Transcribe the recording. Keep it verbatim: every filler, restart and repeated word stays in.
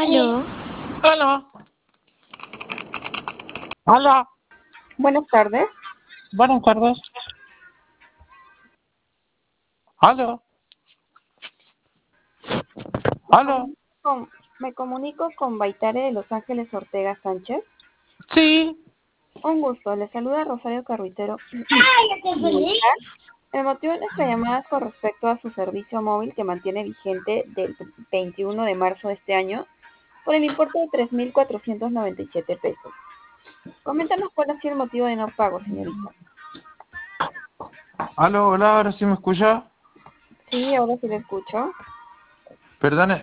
Aló, Hola. Hola. Buenas tardes. Buenas tardes. Aló. Me Aló. comunico con, me comunico con Baitare de Los Ángeles Ortega Sánchez. Sí. Un gusto. Le saluda Rosario Carruitero. El motivo de nuestra llamada es con respecto a su servicio móvil que mantiene vigente del veintiuno de marzo de este año por el importe de tres mil cuatrocientos noventa y siete pesos. Coméntanos cuál ha sido el motivo de no pago, señorita. Aló, hola, ahora sí me escucha. Sí, ahora sí le escucho. Perdone,